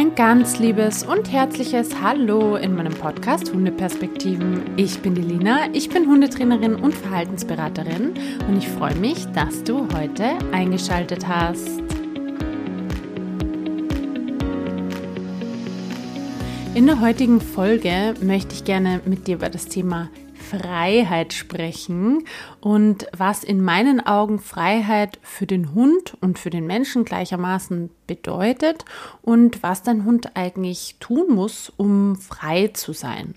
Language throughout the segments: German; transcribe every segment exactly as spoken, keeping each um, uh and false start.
Ein ganz liebes und herzliches Hallo in meinem Podcast Hundeperspektiven. Ich bin die Lina, ich bin Hundetrainerin und Verhaltensberaterin und ich freue mich, dass du heute eingeschaltet hast. In der heutigen Folge möchte ich gerne mit dir über das Thema Freiheit sprechen und was in meinen Augen Freiheit für den Hund und für den Menschen gleichermaßen bedeutet und was dein Hund eigentlich tun muss, um frei zu sein.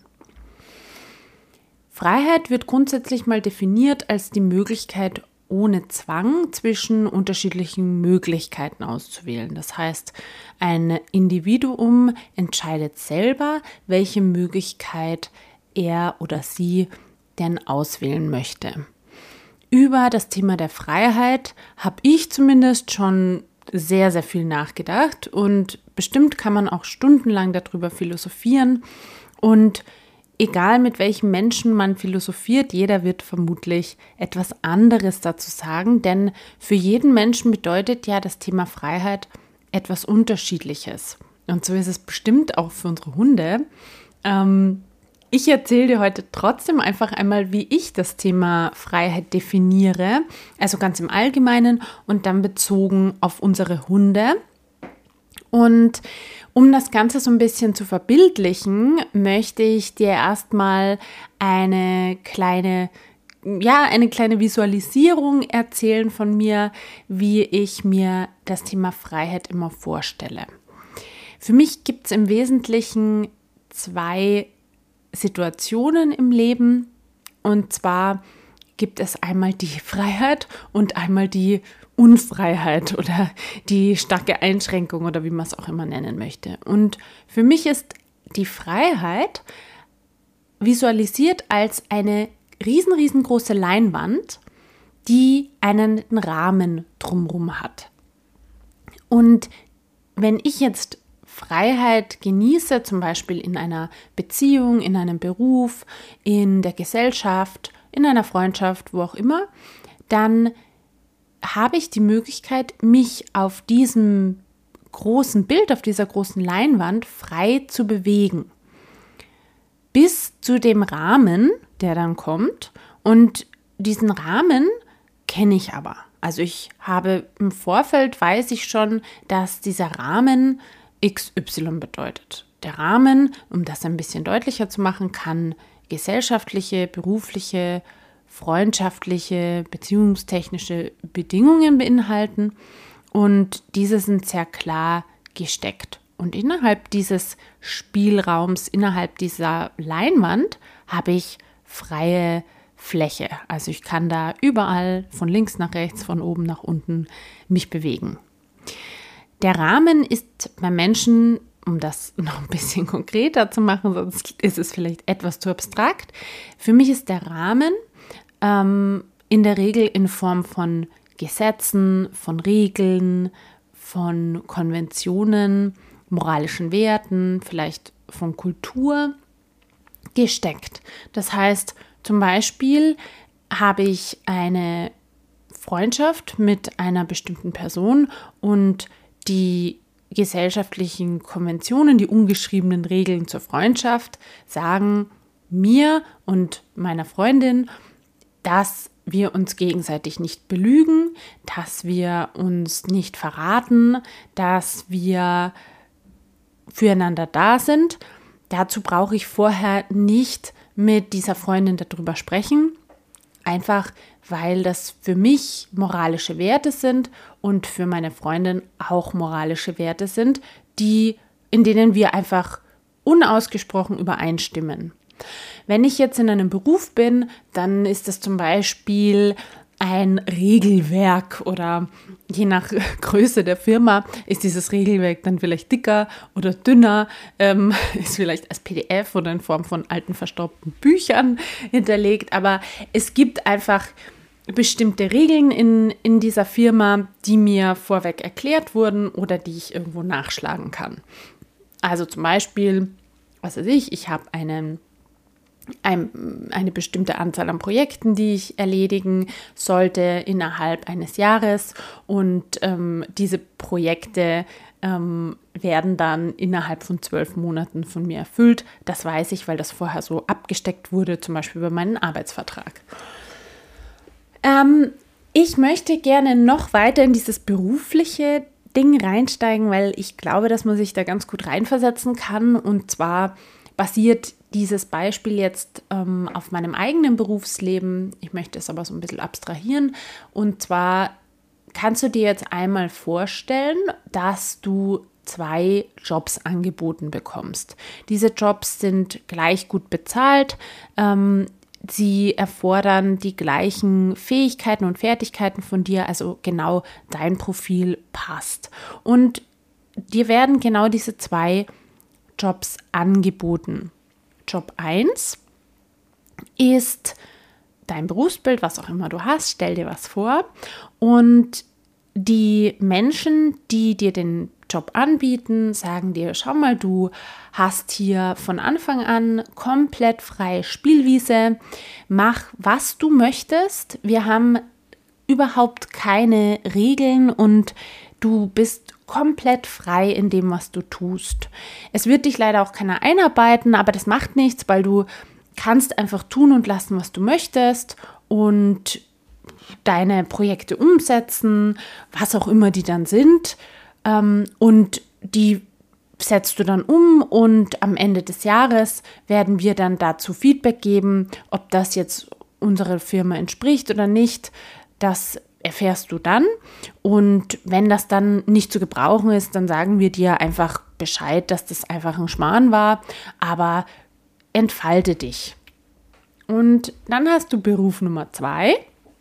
Freiheit wird grundsätzlich mal definiert als die Möglichkeit, ohne Zwang zwischen unterschiedlichen Möglichkeiten auszuwählen. Das heißt, ein Individuum entscheidet selber, welche Möglichkeit er oder sie denn auswählen möchte. Über das Thema der Freiheit habe ich zumindest schon sehr, sehr viel nachgedacht und bestimmt kann man auch stundenlang darüber philosophieren und egal mit welchem Menschen man philosophiert, jeder wird vermutlich etwas anderes dazu sagen, denn für jeden Menschen bedeutet ja das Thema Freiheit etwas Unterschiedliches. Und so ist es bestimmt auch für unsere Hunde. Ähm, ich erzähle dir heute trotzdem einfach einmal, wie ich das Thema Freiheit definiere, also ganz im Allgemeinen und dann bezogen auf unsere Hunde. Und um das Ganze so ein bisschen zu verbildlichen, möchte ich dir erstmal eine kleine, ja, eine kleine Visualisierung erzählen von mir, wie ich mir das Thema Freiheit immer vorstelle. Für mich gibt es im Wesentlichen zwei Situationen im Leben, und zwar gibt es einmal die Freiheit und einmal die Unfreiheit oder die starke Einschränkung oder wie man es auch immer nennen möchte. Und für mich ist die Freiheit visualisiert als eine riesen, riesengroße Leinwand, die einen Rahmen drumherum hat. Und wenn ich jetzt Freiheit genieße, zum Beispiel in einer Beziehung, in einem Beruf, in der Gesellschaft, in einer Freundschaft, wo auch immer, dann habe ich die Möglichkeit, mich auf diesem großen Bild, auf dieser großen Leinwand frei zu bewegen. Bis zu dem Rahmen, der dann kommt. Und diesen Rahmen kenne ich aber. Also ich habe im Vorfeld, weiß ich schon, dass dieser Rahmen X Y bedeutet. Der Rahmen, um das ein bisschen deutlicher zu machen, kann gesellschaftliche, berufliche, freundschaftliche, beziehungstechnische Bedingungen beinhalten und diese sind sehr klar gesteckt. Und innerhalb dieses Spielraums, innerhalb dieser Leinwand habe ich freie Fläche. Also ich kann da überall von links nach rechts, von oben nach unten mich bewegen. Der Rahmen ist beim Menschen, um das noch ein bisschen konkreter zu machen, sonst ist es vielleicht etwas zu abstrakt. Für mich ist der Rahmen ähm, in der Regel in Form von Gesetzen, von Regeln, von Konventionen, moralischen Werten, vielleicht von Kultur gesteckt. Das heißt, zum Beispiel habe ich eine Freundschaft mit einer bestimmten Person und die gesellschaftlichen Konventionen, die ungeschriebenen Regeln zur Freundschaft sagen mir und meiner Freundin, dass wir uns gegenseitig nicht belügen, dass wir uns nicht verraten, dass wir füreinander da sind. Dazu brauche ich vorher nicht mit dieser Freundin darüber sprechen, einfach weil das für mich moralische Werte sind und für meine Freundin auch moralische Werte sind, die, in denen wir einfach unausgesprochen übereinstimmen. Wenn ich jetzt in einem Beruf bin, dann ist das zum Beispiel ein Regelwerk oder je nach Größe der Firma ist dieses Regelwerk dann vielleicht dicker oder dünner, ähm, ist vielleicht als P D F oder in Form von alten verstaubten Büchern hinterlegt, aber es gibt einfach bestimmte Regeln in, in dieser Firma, die mir vorweg erklärt wurden oder die ich irgendwo nachschlagen kann. Also zum Beispiel, was weiß ich, ich habe einen ein, eine bestimmte Anzahl an Projekten, die ich erledigen sollte innerhalb eines Jahres und ähm, diese Projekte ähm, werden dann innerhalb von zwölf Monaten von mir erfüllt. Das weiß ich, weil das vorher so abgesteckt wurde, zum Beispiel über meinen Arbeitsvertrag. Ähm, ich möchte gerne noch weiter in dieses berufliche Ding reinsteigen, weil ich glaube, dass man sich da ganz gut reinversetzen kann. Und zwar basiert dieses Beispiel jetzt ähm, auf meinem eigenen Berufsleben. Ich möchte es aber so ein bisschen abstrahieren. Und zwar kannst du dir jetzt einmal vorstellen, dass du zwei Jobs angeboten bekommst. Diese Jobs sind gleich gut bezahlt. Ähm, sie erfordern die gleichen Fähigkeiten und Fertigkeiten von dir, also genau dein Profil passt. Und dir werden genau diese zwei Jobs angeboten. Job eins ist dein Berufsbild, was auch immer du hast, stell dir was vor. Und die Menschen, die dir den Job anbieten, sagen dir, schau mal, du hast hier von Anfang an komplett freie Spielwiese, mach, was du möchtest. Wir haben überhaupt keine Regeln und du bist komplett frei in dem, was du tust. Es wird dich leider auch keiner einarbeiten, aber das macht nichts, weil du kannst einfach tun und lassen, was du möchtest und deine Projekte umsetzen, was auch immer die dann sind. Und die setzt du dann um und am Ende des Jahres werden wir dann dazu Feedback geben, ob das jetzt unserer Firma entspricht oder nicht. Das erfährst du dann. Und wenn das dann nicht zu gebrauchen ist, dann sagen wir dir einfach Bescheid, dass das einfach ein Schmarrn war, aber entfalte dich. Und dann hast du Beruf Nummer zwei.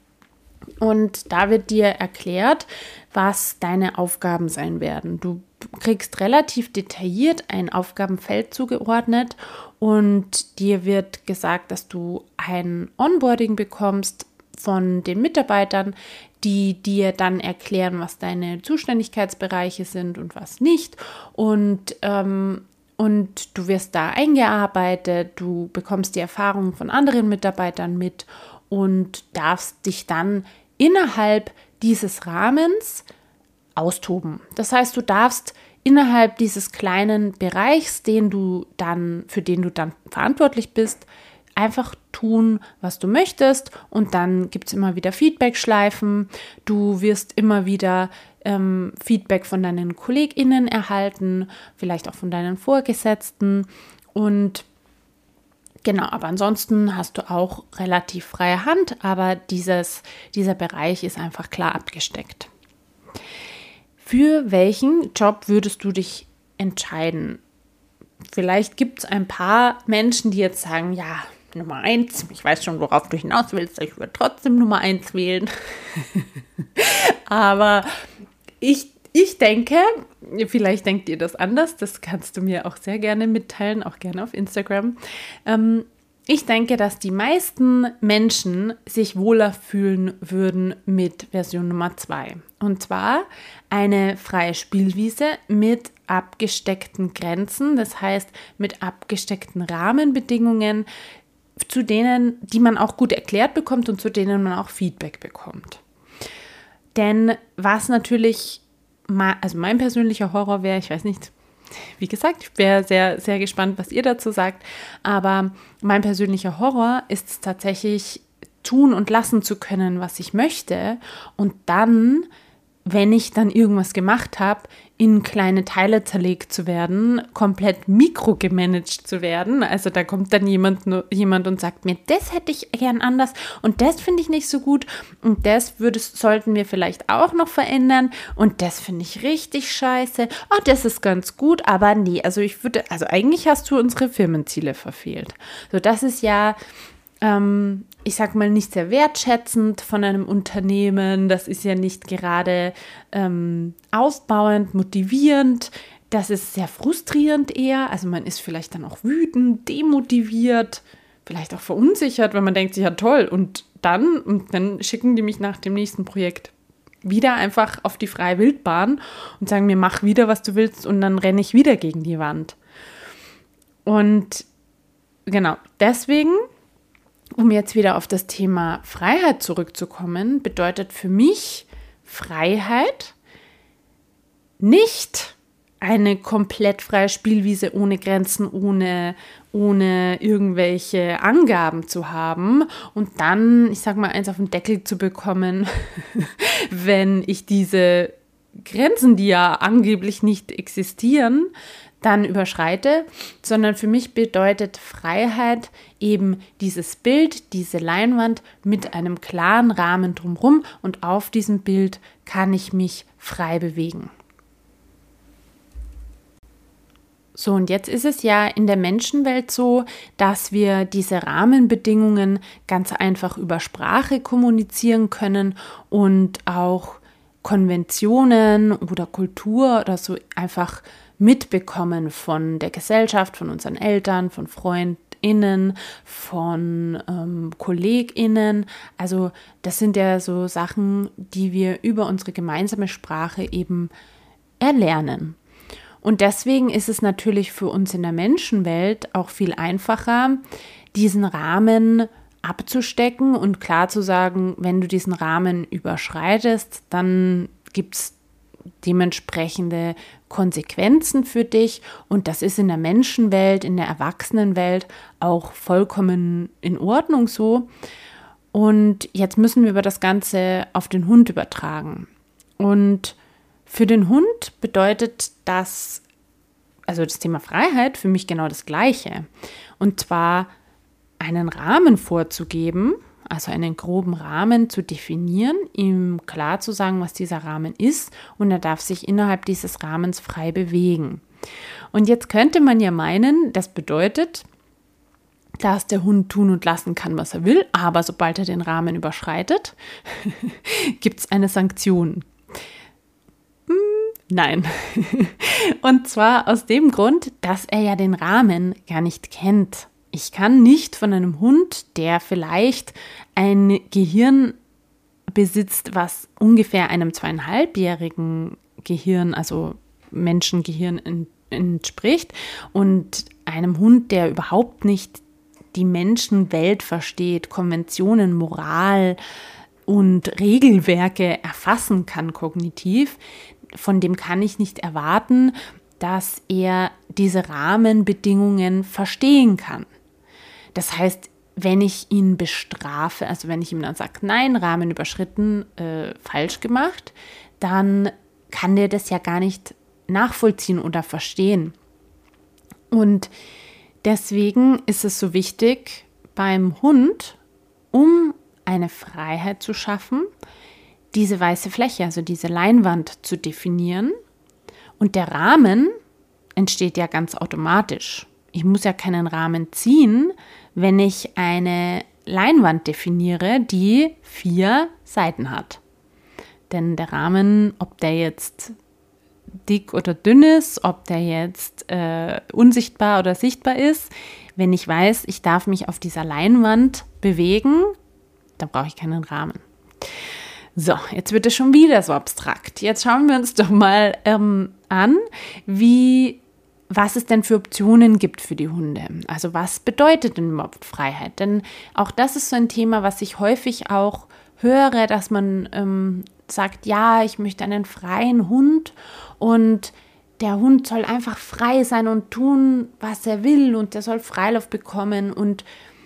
Und da wird dir erklärt, was deine Aufgaben sein werden. Du kriegst relativ detailliert ein Aufgabenfeld zugeordnet und dir wird gesagt, dass du ein Onboarding bekommst von den Mitarbeitern, die dir dann erklären, was deine Zuständigkeitsbereiche sind und was nicht. Und, ähm, und du wirst da eingearbeitet, du bekommst die Erfahrungen von anderen Mitarbeitern mit und darfst dich dann innerhalb dieses Rahmens austoben. Das heißt, du darfst innerhalb dieses kleinen Bereichs, den du dann, für den du dann verantwortlich bist, einfach tun, was du möchtest und dann gibt es immer wieder Feedback-Schleifen. Du wirst immer wieder ähm, Feedback von deinen KollegInnen erhalten, vielleicht auch von deinen Vorgesetzten und genau, aber ansonsten hast du auch relativ freie Hand, aber dieses, dieser Bereich ist einfach klar abgesteckt. Für welchen Job würdest du dich entscheiden? Vielleicht gibt es ein paar Menschen, die jetzt sagen, ja, Nummer eins, ich weiß schon, worauf du hinaus willst, ich würde trotzdem Nummer eins wählen. Aber ich, ich denke, vielleicht denkt ihr das anders, das kannst du mir auch sehr gerne mitteilen, auch gerne auf Instagram. Ähm, ich denke, dass die meisten Menschen sich wohler fühlen würden mit Version Nummer zwei. Und zwar eine freie Spielwiese mit abgesteckten Grenzen, das heißt mit abgesteckten Rahmenbedingungen, zu denen, die man auch gut erklärt bekommt und zu denen man auch Feedback bekommt. Denn was natürlich, also mein persönlicher Horror wäre, ich weiß nicht, wie gesagt, ich wäre sehr, sehr gespannt, was ihr dazu sagt, aber mein persönlicher Horror ist es tatsächlich, tun und lassen zu können, was ich möchte und dann, wenn ich dann irgendwas gemacht habe, in kleine Teile zerlegt zu werden, komplett mikrogemanagt zu werden. Also da kommt dann jemand, jemand und sagt mir, das hätte ich gern anders und das finde ich nicht so gut und das würde, sollten wir vielleicht auch noch verändern und das finde ich richtig scheiße. Oh, das ist ganz gut, aber nee, also ich würde, also eigentlich hast du unsere Firmenziele verfehlt. So, das ist ja ähm, ich sag mal, nicht sehr wertschätzend von einem Unternehmen. Das ist ja nicht gerade ähm, aufbauend, motivierend. Das ist sehr frustrierend eher. Also man ist vielleicht dann auch wütend, demotiviert, vielleicht auch verunsichert, wenn man denkt sich, ja toll. Und dann, und dann schicken die mich nach dem nächsten Projekt wieder einfach auf die freie Wildbahn und sagen mir, mach wieder, was du willst und dann renne ich wieder gegen die Wand. Und genau, deswegen, um jetzt wieder auf das Thema Freiheit zurückzukommen, bedeutet für mich Freiheit nicht eine komplett freie Spielwiese ohne Grenzen, ohne, ohne irgendwelche Angaben zu haben und dann, ich sag mal, eins auf den Deckel zu bekommen, wenn ich diese Grenzen, die ja angeblich nicht existieren, dann überschreite, sondern für mich bedeutet Freiheit eben dieses Bild, diese Leinwand mit einem klaren Rahmen drumherum und auf diesem Bild kann ich mich frei bewegen. So, und jetzt ist es ja in der Menschenwelt so, dass wir diese Rahmenbedingungen ganz einfach über Sprache kommunizieren können und auch Konventionen oder Kultur oder so einfach mitbekommen von der Gesellschaft, von unseren Eltern, von FreundInnen, von ähm, KollegInnen. Also das sind ja so Sachen, die wir über unsere gemeinsame Sprache eben erlernen. Und deswegen ist es natürlich für uns in der Menschenwelt auch viel einfacher, diesen Rahmen abzustecken und klar zu sagen, wenn du diesen Rahmen überschreitest, dann gibt es dementsprechende Konsequenzen für dich und das ist in der Menschenwelt, in der Erwachsenenwelt auch vollkommen in Ordnung so. Und jetzt müssen wir über das Ganze auf den Hund übertragen. Und für den Hund bedeutet das, also das Thema Freiheit, für mich genau das Gleiche. Und zwar einen Rahmen vorzugeben, also einen groben Rahmen zu definieren, ihm klar zu sagen, was dieser Rahmen ist und er darf sich innerhalb dieses Rahmens frei bewegen. Und jetzt könnte man ja meinen, das bedeutet, dass der Hund tun und lassen kann, was er will, aber sobald er den Rahmen überschreitet, gibt es eine Sanktion. Hm, nein. Und zwar aus dem Grund, dass er ja den Rahmen gar nicht kennt. Ich kann nicht von einem Hund, der vielleicht ein Gehirn besitzt, was ungefähr einem zweieinhalbjährigen Gehirn, also Menschengehirn entspricht, und einem Hund, der überhaupt nicht die Menschenwelt versteht, Konventionen, Moral und Regelwerke erfassen kann kognitiv, von dem kann ich nicht erwarten, dass er diese Rahmenbedingungen verstehen kann. Das heißt, wenn ich ihn bestrafe, also wenn ich ihm dann sage, nein, Rahmen überschritten, äh, falsch gemacht, dann kann der das ja gar nicht nachvollziehen oder verstehen. Und deswegen ist es so wichtig, beim Hund, um eine Freiheit zu schaffen, diese weiße Fläche, also diese Leinwand zu definieren. Und der Rahmen entsteht ja ganz automatisch. Ich muss ja keinen Rahmen ziehen, wenn ich eine Leinwand definiere, die vier Seiten hat. Denn der Rahmen, ob der jetzt dick oder dünn ist, ob der jetzt äh, unsichtbar oder sichtbar ist, wenn ich weiß, ich darf mich auf dieser Leinwand bewegen, dann brauche ich keinen Rahmen. So, jetzt wird es schon wieder so abstrakt. Jetzt schauen wir uns doch mal ähm, an, wie was es denn für Optionen gibt für die Hunde. Also was bedeutet denn überhaupt Freiheit? Denn auch das ist so ein Thema, was ich häufig auch höre, dass man ähm, sagt, ja, ich möchte einen freien Hund und der Hund soll einfach frei sein und tun, was er will und der soll Freilauf bekommen und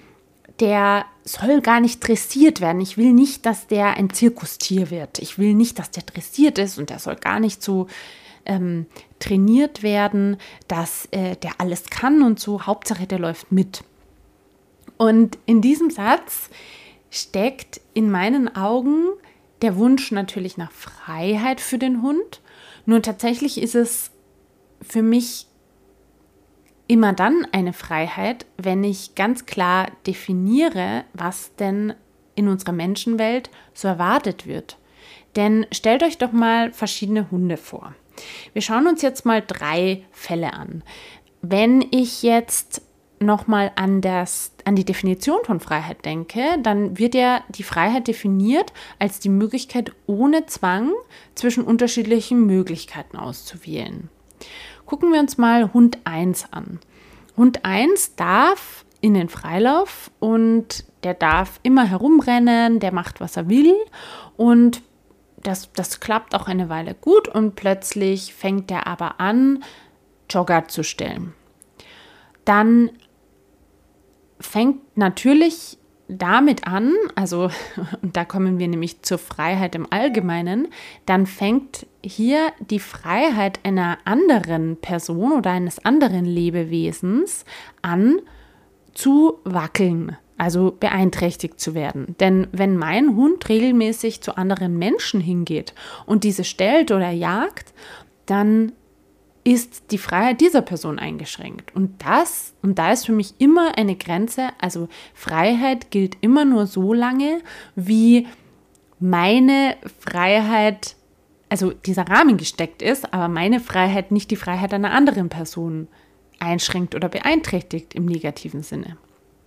der soll gar nicht dressiert werden. Ich will nicht, dass der ein Zirkustier wird. Ich will nicht, dass der dressiert ist und der soll gar nicht so ähm, trainiert werden, dass äh, der alles kann und so. Hauptsache, der läuft mit. Und in diesem Satz steckt in meinen Augen der Wunsch natürlich nach Freiheit für den Hund. Nur tatsächlich ist es für mich immer dann eine Freiheit, wenn ich ganz klar definiere, was denn in unserer Menschenwelt so erwartet wird. Denn stellt euch doch mal verschiedene Hunde vor. Wir schauen uns jetzt mal drei Fälle an. Wenn ich jetzt nochmal an, an die Definition von Freiheit denke, dann wird ja die Freiheit definiert als die Möglichkeit, ohne Zwang zwischen unterschiedlichen Möglichkeiten auszuwählen. Gucken wir uns mal Hund eins an. Hund eins darf in den Freilauf und der darf immer herumrennen, der macht, was er will und das, das klappt auch eine Weile gut und plötzlich fängt er aber an, Jogger zu stellen. Dann fängt natürlich damit an, also und da kommen wir nämlich zur Freiheit im Allgemeinen, dann fängt hier die Freiheit einer anderen Person oder eines anderen Lebewesens an zu wackeln, also beeinträchtigt zu werden. Denn wenn mein Hund regelmäßig zu anderen Menschen hingeht und diese stellt oder jagt, dann ist die Freiheit dieser Person eingeschränkt. Und das, und da ist für mich immer eine Grenze, also Freiheit gilt immer nur so lange, wie meine Freiheit, also dieser Rahmen gesteckt ist, aber meine Freiheit nicht die Freiheit einer anderen Person einschränkt oder beeinträchtigt im negativen Sinne.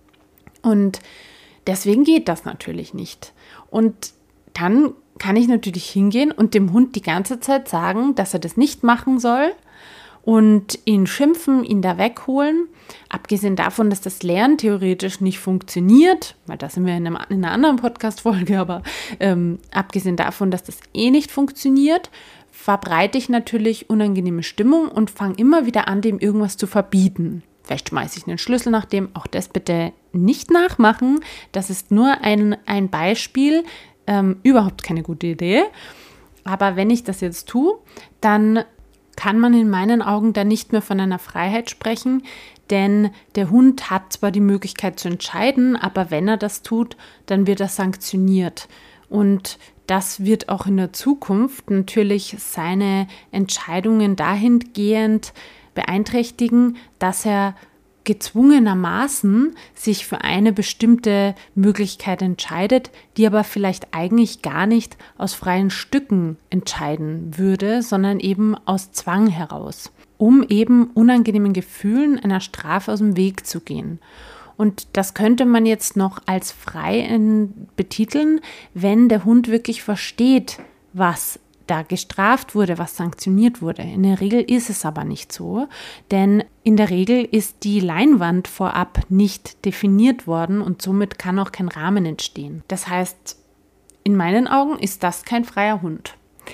Und deswegen geht das natürlich nicht. Und dann kann ich natürlich hingehen und dem Hund die ganze Zeit sagen, dass er das nicht machen soll und ihn schimpfen, ihn da wegholen. Abgesehen davon, dass das Lernen theoretisch nicht funktioniert, weil da sind wir in, einem, in einer anderen Podcast-Folge, aber ähm, abgesehen davon, dass das eh nicht funktioniert, verbreite ich natürlich unangenehme Stimmung und fange immer wieder an, dem irgendwas zu verbieten. Vielleicht schmeiße ich einen Schlüssel nach dem, auch das bitte nicht nachmachen. Das ist nur ein, ein Beispiel, ähm, überhaupt keine gute Idee. Aber wenn ich das jetzt tue, dann kann man in meinen Augen dann nicht mehr von einer Freiheit sprechen, denn der Hund hat zwar die Möglichkeit zu entscheiden, aber wenn er das tut, dann wird er sanktioniert. Und das wird auch in der Zukunft natürlich seine Entscheidungen dahingehend beeinträchtigen, dass er gezwungenermaßen sich für eine bestimmte Möglichkeit entscheidet, die aber vielleicht eigentlich gar nicht aus freien Stücken entscheiden würde, sondern eben aus Zwang heraus, um eben unangenehmen Gefühlen einer Strafe aus dem Weg zu gehen. Und das könnte man jetzt noch als frei betiteln, wenn der Hund wirklich versteht, was da gestraft wurde, was sanktioniert wurde. In der Regel ist es aber nicht so, denn in der Regel ist die Leinwand vorab nicht definiert worden und somit kann auch kein Rahmen entstehen. Das heißt, in meinen Augen ist das kein freier Hund.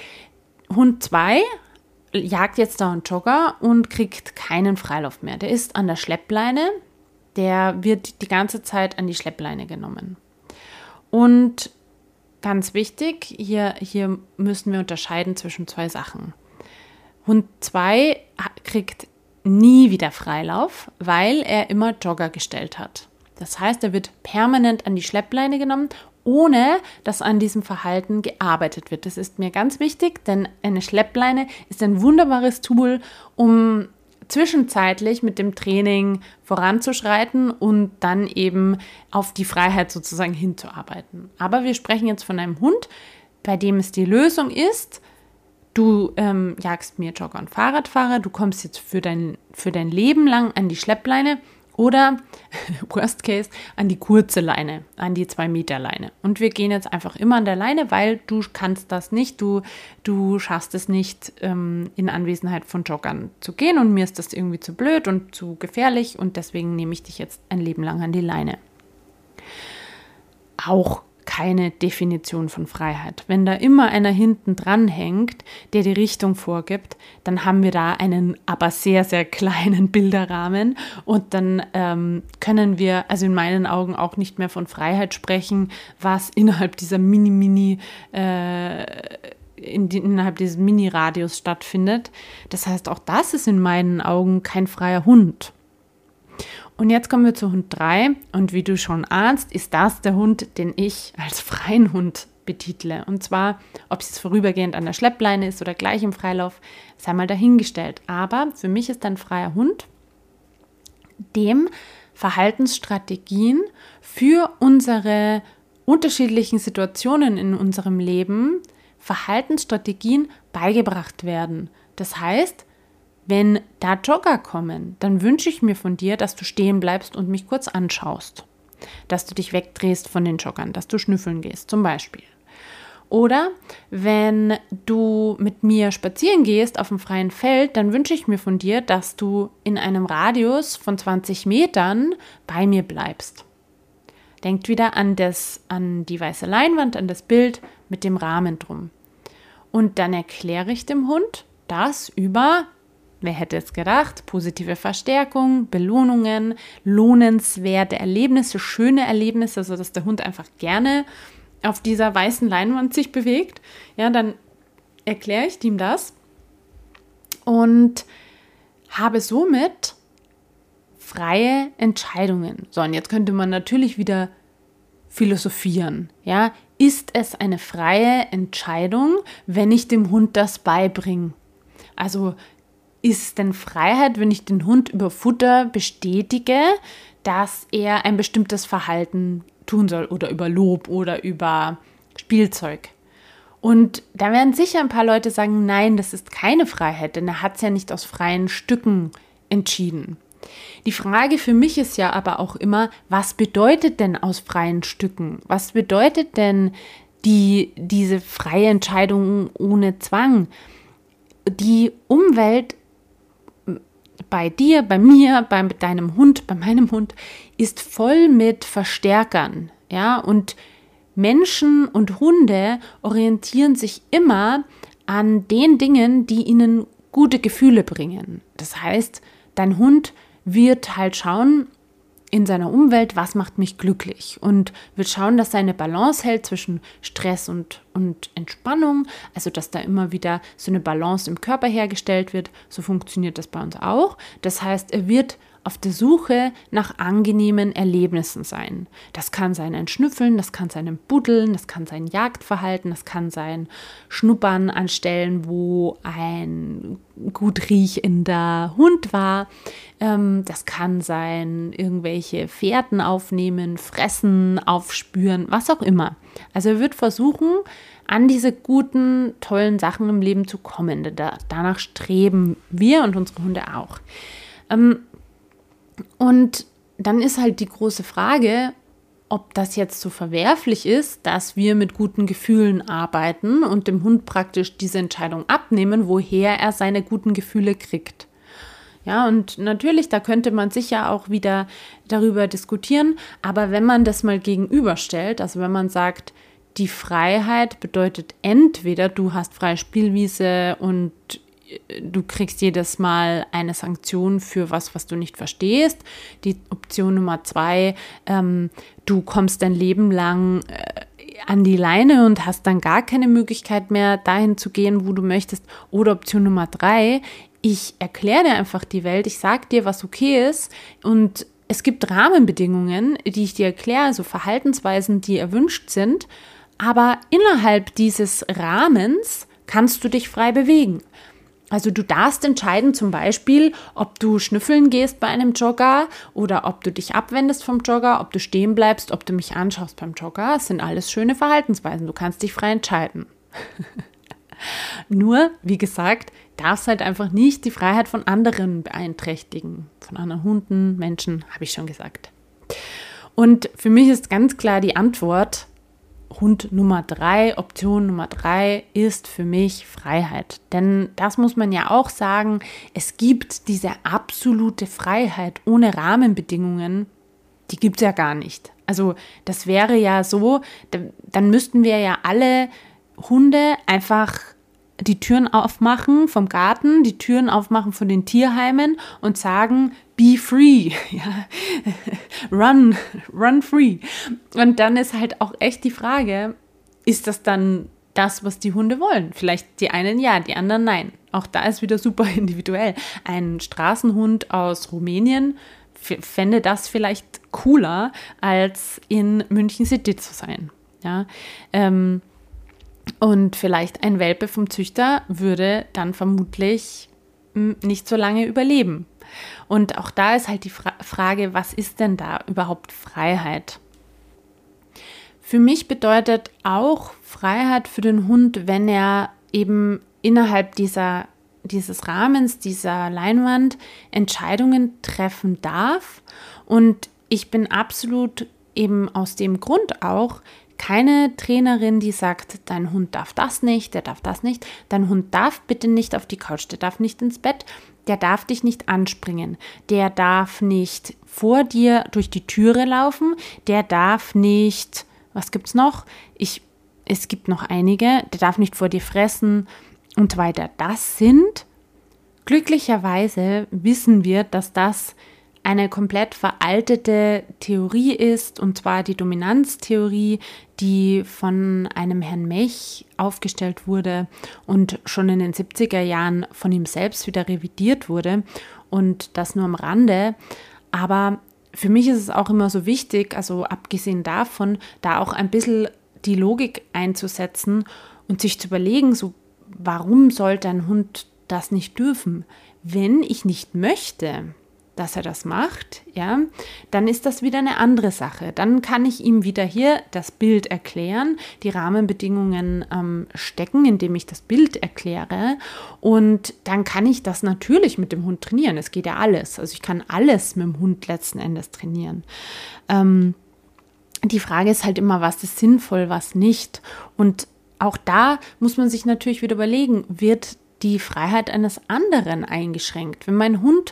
Hund zwei jagt jetzt da einen Jogger und kriegt keinen Freilauf mehr. Der ist an der Schleppleine, der wird die ganze Zeit an die Schleppleine genommen. Und ganz wichtig, hier, hier müssen wir unterscheiden zwischen zwei Sachen. Hund zwei kriegt nie wieder Freilauf, weil er immer Jogger gestellt hat. Das heißt, er wird permanent an die Schleppleine genommen, ohne dass an diesem Verhalten gearbeitet wird. Das ist mir ganz wichtig, denn eine Schleppleine ist ein wunderbares Tool, um zwischenzeitlich mit dem Training voranzuschreiten und dann eben auf die Freiheit sozusagen hinzuarbeiten. Aber wir sprechen jetzt von einem Hund, bei dem es die Lösung ist, du ähm, jagst mir Jogger und Fahrradfahrer, du kommst jetzt für dein, für dein Leben lang an die Schleppleine oder, worst case, an die kurze Leine, an die zwei Meter Leine. Und wir gehen jetzt einfach immer an der Leine, weil du kannst das nicht, du, du schaffst es nicht, ähm, in Anwesenheit von Joggern zu gehen und mir ist das irgendwie zu blöd und zu gefährlich und deswegen nehme ich dich jetzt ein Leben lang an die Leine. Auch keine Definition von Freiheit. Wenn da immer einer hinten dran hängt, der die Richtung vorgibt, dann haben wir da einen aber sehr, sehr kleinen Bilderrahmen und dann ähm, können wir also in meinen Augen auch nicht mehr von Freiheit sprechen, was innerhalb dieser Mini-Mini äh, in die, innerhalb dieses Mini-Radius stattfindet. Das heißt, auch das ist in meinen Augen kein freier Hund. Und jetzt kommen wir zu Hund drei und wie du schon ahnst, ist das der Hund, den ich als freien Hund betitle. Und zwar, ob es vorübergehend an der Schleppleine ist oder gleich im Freilauf, sei mal dahingestellt. Aber für mich ist ein freier Hund, dem Verhaltensstrategien für unsere unterschiedlichen Situationen in unserem Leben, Verhaltensstrategien beigebracht werden. Das heißt, wenn da Jogger kommen, dann wünsche ich mir von dir, dass du stehen bleibst und mich kurz anschaust. Dass du dich wegdrehst von den Joggern, dass du schnüffeln gehst zum Beispiel. Oder wenn du mit mir spazieren gehst auf dem freien Feld, dann wünsche ich mir von dir, dass du in einem Radius von zwanzig Metern bei mir bleibst. Denkt wieder an, das, an die weiße Leinwand, an das Bild mit dem Rahmen drum. Und dann erkläre ich dem Hund das über, wer hätte es gedacht, positive Verstärkung, Belohnungen, lohnenswerte Erlebnisse, schöne Erlebnisse, also dass der Hund einfach gerne auf dieser weißen Leinwand sich bewegt. Ja, dann erkläre ich ihm das und habe somit freie Entscheidungen. So, und jetzt könnte man natürlich wieder philosophieren. Ja, ist es eine freie Entscheidung, wenn ich dem Hund das beibringe? Also ist es denn Freiheit, wenn ich den Hund über Futter bestätige, dass er ein bestimmtes Verhalten tun soll oder über Lob oder über Spielzeug? Und da werden sicher ein paar Leute sagen, nein, das ist keine Freiheit, denn er hat es ja nicht aus freien Stücken entschieden. Die Frage für mich ist ja aber auch immer, was bedeutet denn aus freien Stücken? Was bedeutet denn die, diese freie Entscheidung ohne Zwang? Die Umwelt bei dir, bei mir, bei deinem Hund, bei meinem Hund ist voll mit Verstärkern, ja, und Menschen und Hunde orientieren sich immer an den Dingen, die ihnen gute Gefühle bringen. Das heißt, dein Hund wird halt schauen in seiner Umwelt, was macht mich glücklich, und wird schauen, dass er eine Balance hält zwischen Stress und, und Entspannung, also dass da immer wieder so eine Balance im Körper hergestellt wird. So funktioniert das bei uns auch. Das heißt, er wird auf der Suche nach angenehmen Erlebnissen sein. Das kann sein ein Schnüffeln, das kann sein ein Buddeln, das kann sein Jagdverhalten, das kann sein Schnuppern an Stellen, wo ein gut riechender Hund war. Ähm, das kann sein irgendwelche Fährten aufnehmen, fressen, aufspüren, was auch immer. Also er wird versuchen, an diese guten, tollen Sachen im Leben zu kommen. Da, danach streben wir und unsere Hunde auch. Ähm, Und dann ist halt die große Frage, ob das jetzt so verwerflich ist, dass wir mit guten Gefühlen arbeiten und dem Hund praktisch diese Entscheidung abnehmen, woher er seine guten Gefühle kriegt. Ja, und natürlich, da könnte man sicher auch wieder darüber diskutieren, aber wenn man das mal gegenüberstellt, also wenn man sagt, die Freiheit bedeutet entweder du hast freie Spielwiese und du kriegst jedes Mal eine Sanktion für was, was du nicht verstehst. Die Option Nummer zwei, ähm, du kommst dein Leben lang äh, an die Leine und hast dann gar keine Möglichkeit mehr, dahin zu gehen, wo du möchtest. Oder Option Nummer drei, ich erkläre dir einfach die Welt, ich sage dir, was okay ist, und es gibt Rahmenbedingungen, die ich dir erkläre, also Verhaltensweisen, die erwünscht sind, aber innerhalb dieses Rahmens kannst du dich frei bewegen. Also du darfst entscheiden, zum Beispiel, ob du schnüffeln gehst bei einem Jogger oder ob du dich abwendest vom Jogger, ob du stehen bleibst, ob du mich anschaust beim Jogger. Das sind alles schöne Verhaltensweisen. Du kannst dich frei entscheiden. Nur, wie gesagt, darfst halt einfach nicht die Freiheit von anderen beeinträchtigen. Von anderen Hunden, Menschen, habe ich schon gesagt. Und für mich ist ganz klar die Antwort, Hund Nummer drei, Option Nummer drei ist für mich Freiheit. Denn das muss man ja auch sagen, es gibt diese absolute Freiheit ohne Rahmenbedingungen, die gibt es ja gar nicht. Also das wäre ja so, dann müssten wir ja alle Hunde einfach die Türen aufmachen vom Garten, die Türen aufmachen von den Tierheimen und sagen, be free, ja, run, run free. Und dann ist halt auch echt die Frage, ist das dann das, was die Hunde wollen? Vielleicht die einen ja, die anderen nein. Auch da ist wieder super individuell. Ein Straßenhund aus Rumänien fände das vielleicht cooler, als in München City zu sein. Ja, ähm, und vielleicht ein Welpe vom Züchter würde dann vermutlich nicht so lange überleben. Und auch da ist halt die Fra- Frage, was ist denn da überhaupt Freiheit? Für mich bedeutet auch Freiheit für den Hund, wenn er eben innerhalb dieser, dieses Rahmens, dieser Leinwand Entscheidungen treffen darf. Und ich bin absolut eben aus dem Grund auch keine Trainerin, die sagt, dein Hund darf das nicht, der darf das nicht. Dein Hund darf bitte nicht auf die Couch, der darf nicht ins Bett, der darf dich nicht anspringen, der darf nicht vor dir durch die Türe laufen, der darf nicht, was gibt's noch? Ich es gibt noch einige, der darf nicht vor dir fressen und so weiter. Das sind, glücklicherweise wissen wir, dass das eine komplett veraltete Theorie ist, und zwar die Dominanztheorie, die von einem Herrn Mech aufgestellt wurde und schon in den siebziger Jahren von ihm selbst wieder revidiert wurde, und das nur am Rande. Aber für mich ist es auch immer so wichtig, also abgesehen davon, da auch ein bisschen die Logik einzusetzen und sich zu überlegen, so, warum sollte ein Hund das nicht dürfen? Wenn ich nicht möchte, dass er das macht, ja, dann ist das wieder eine andere Sache. Dann kann ich ihm wieder hier das Bild erklären, die Rahmenbedingungen ähm, stecken, indem ich das Bild erkläre, und dann kann ich das natürlich mit dem Hund trainieren. Es geht ja alles. Also ich kann alles mit dem Hund letzten Endes trainieren. Ähm, die Frage ist halt immer, was ist sinnvoll, was nicht. Und auch da muss man sich natürlich wieder überlegen, wird die Freiheit eines anderen eingeschränkt? Wenn mein Hund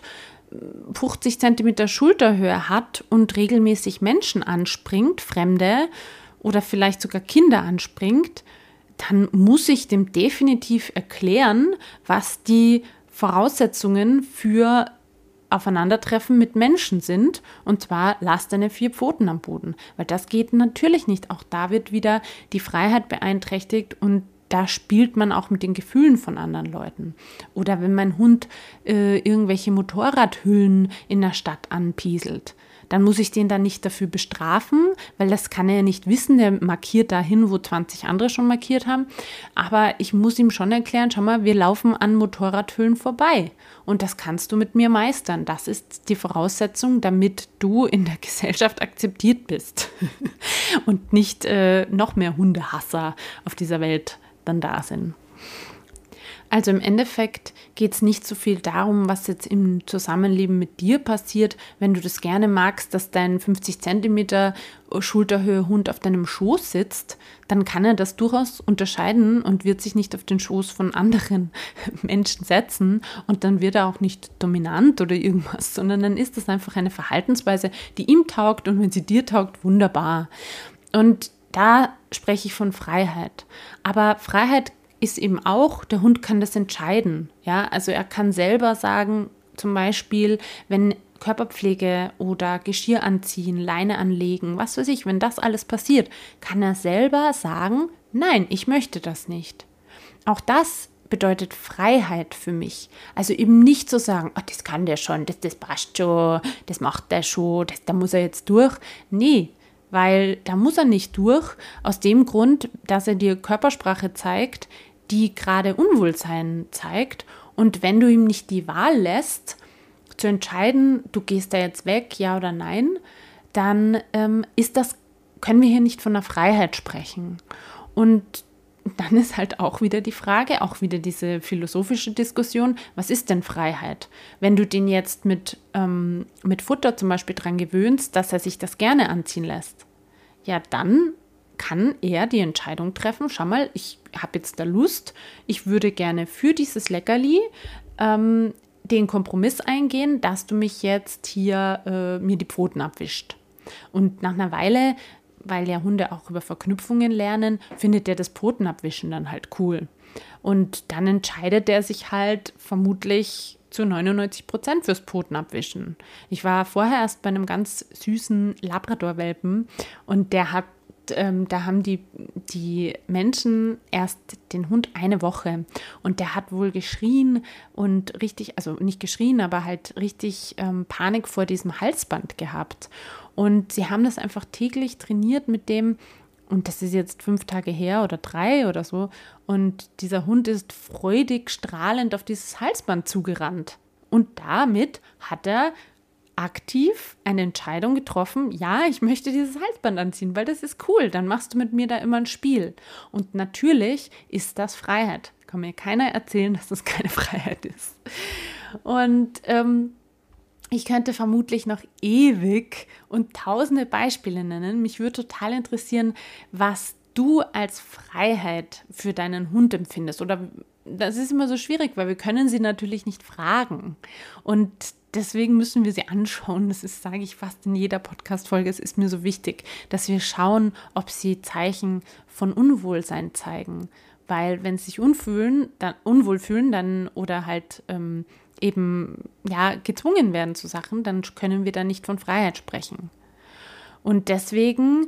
fünfzig Zentimeter Schulterhöhe hat und regelmäßig Menschen anspringt, Fremde oder vielleicht sogar Kinder anspringt, dann muss ich dem definitiv erklären, was die Voraussetzungen für Aufeinandertreffen mit Menschen sind, und zwar lass deine vier Pfoten am Boden, weil das geht natürlich nicht. Auch da wird wieder die Freiheit beeinträchtigt, und da spielt man auch mit den Gefühlen von anderen Leuten. Oder wenn mein Hund äh, irgendwelche Motorradhüllen in der Stadt anpieselt, dann muss ich den dann nicht dafür bestrafen, weil das kann er ja nicht wissen. Der markiert dahin, wo zwanzig andere schon markiert haben. Aber ich muss ihm schon erklären, schau mal, wir laufen an Motorradhüllen vorbei. Und das kannst du mit mir meistern. Das ist die Voraussetzung, damit du in der Gesellschaft akzeptiert bist. Und nicht äh, noch mehr Hundehasser auf dieser Welt dann da sind. Also im Endeffekt geht es nicht so viel darum, was jetzt im Zusammenleben mit dir passiert. Wenn du das gerne magst, dass dein fünfzig Zentimeter Schulterhöhe Hund auf deinem Schoß sitzt, dann kann er das durchaus unterscheiden und wird sich nicht auf den Schoß von anderen Menschen setzen, und dann wird er auch nicht dominant oder irgendwas, sondern dann ist das einfach eine Verhaltensweise, die ihm taugt, und wenn sie dir taugt, wunderbar. Und da spreche ich von Freiheit. Aber Freiheit ist eben auch, der Hund kann das entscheiden. Ja? Also er kann selber sagen, zum Beispiel, wenn Körperpflege oder Geschirr anziehen, Leine anlegen, was weiß ich, wenn das alles passiert, kann er selber sagen, nein, ich möchte das nicht. Auch das bedeutet Freiheit für mich. Also eben nicht zu sagen, oh, das kann der schon, das, das passt schon, das macht der schon, das, da muss er jetzt durch. Nee, weil da muss er nicht durch, aus dem Grund, dass er dir Körpersprache zeigt, die gerade Unwohlsein zeigt. Und wenn du ihm nicht die Wahl lässt, zu entscheiden, du gehst da jetzt weg, ja oder nein, dann ähm, ist das, können wir hier nicht von der Freiheit sprechen. Und dann ist halt auch wieder die Frage, auch wieder diese philosophische Diskussion, was ist denn Freiheit? Wenn du den jetzt mit, ähm, mit Futter zum Beispiel dran gewöhnst, dass er sich das gerne anziehen lässt, ja, dann kann er die Entscheidung treffen, schau mal, ich habe jetzt da Lust, ich würde gerne für dieses Leckerli ähm, den Kompromiss eingehen, dass du mich jetzt hier äh, mir die Pfoten abwischt. Und nach einer Weile, weil ja Hunde auch über Verknüpfungen lernen, findet er das Pfotenabwischen dann halt cool. Und dann entscheidet er sich halt vermutlich zu neunundneunzig Prozent fürs Pfotenabwischen. Ich war vorher erst bei einem ganz süßen Labrador-Welpen, und der hat Ähm, da haben die, die Menschen erst den Hund eine Woche, und der hat wohl geschrien und richtig, also nicht geschrien, aber halt richtig ähm, Panik vor diesem Halsband gehabt. Und sie haben das einfach täglich trainiert mit dem, und das ist jetzt fünf Tage her oder drei oder so, und dieser Hund ist freudig strahlend auf dieses Halsband zugerannt. Und damit hat er aktiv eine Entscheidung getroffen, ja, ich möchte dieses Halsband anziehen, weil das ist cool, dann machst du mit mir da immer ein Spiel. Und natürlich ist das Freiheit. Kann mir keiner erzählen, dass das keine Freiheit ist. Und ähm, ich könnte vermutlich noch ewig und tausende Beispiele nennen. Mich würde total interessieren, was du als Freiheit für deinen Hund empfindest oder das ist immer so schwierig, weil wir können sie natürlich nicht fragen. Und deswegen müssen wir sie anschauen. Das ist, sage ich fast in jeder Podcast-Folge, es ist mir so wichtig, dass wir schauen, ob sie Zeichen von Unwohlsein zeigen. Weil wenn sie sich unfühlen, dann, unwohl fühlen dann, oder halt ähm, eben ja, gezwungen werden zu Sachen, dann können wir da nicht von Freiheit sprechen. Und deswegen,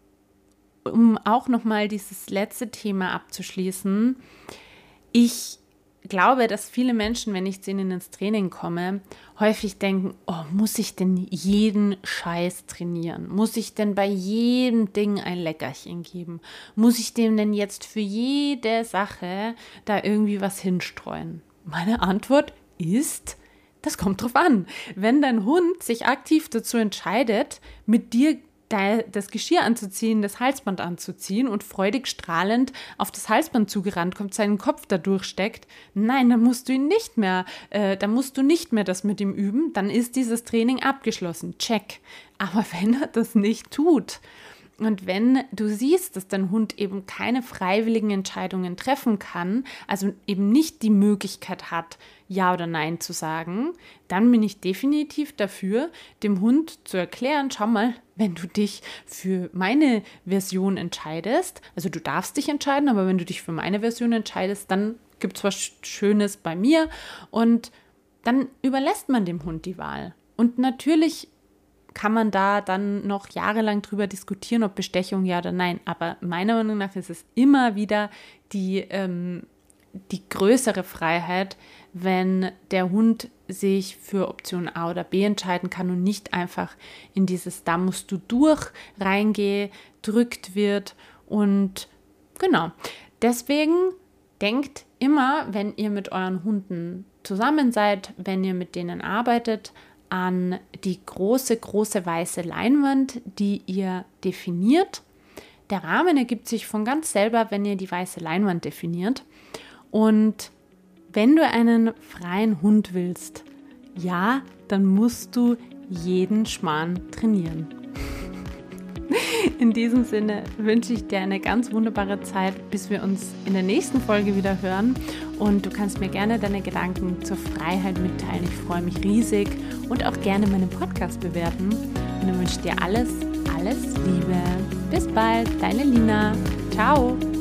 um auch nochmal dieses letzte Thema abzuschließen, ich glaube, dass viele Menschen, wenn ich zu ihnen ins Training komme, häufig denken, oh, muss ich denn jeden Scheiß trainieren? Muss ich denn bei jedem Ding ein Leckerchen geben? Muss ich dem denn jetzt für jede Sache da irgendwie was hinstreuen? Meine Antwort ist, das kommt drauf an. Wenn dein Hund sich aktiv dazu entscheidet, mit dir das Geschirr anzuziehen, das Halsband anzuziehen und freudig strahlend auf das Halsband zugerannt kommt, seinen Kopf da durchsteckt, nein, dann musst du ihn nicht mehr, äh, dann musst du nicht mehr das mit ihm üben, dann ist dieses Training abgeschlossen, check. Aber wenn er das nicht tut und wenn du siehst, dass dein Hund eben keine freiwilligen Entscheidungen treffen kann, also eben nicht die Möglichkeit hat, Ja oder Nein zu sagen, dann bin ich definitiv dafür, dem Hund zu erklären, schau mal, wenn du dich für meine Version entscheidest, also du darfst dich entscheiden, aber wenn du dich für meine Version entscheidest, dann gibt es was Schönes bei mir und dann überlässt man dem Hund die Wahl. Und natürlich kann man da dann noch jahrelang drüber diskutieren, ob Bestechung ja oder nein. Aber meiner Meinung nach ist es immer wieder die, ähm, die größere Freiheit, wenn der Hund sich für Option A oder B entscheiden kann und nicht einfach in dieses da musst du durch reingedrückt wird. Und genau, deswegen denkt immer, wenn ihr mit euren Hunden zusammen seid, wenn ihr mit denen arbeitet, an die große, große weiße Leinwand, die ihr definiert. Der Rahmen ergibt sich von ganz selber, wenn ihr die weiße Leinwand definiert. Und wenn du einen freien Hund willst, ja, dann musst du jeden Schmarrn trainieren. In diesem Sinne wünsche ich dir eine ganz wunderbare Zeit, bis wir uns in der nächsten Folge wieder hören. Und du kannst mir gerne deine Gedanken zur Freiheit mitteilen. Ich freue mich riesig und auch gerne meinen Podcast bewerten. Und dann wünsche ich dir alles, alles Liebe. Bis bald, deine Lina. Ciao.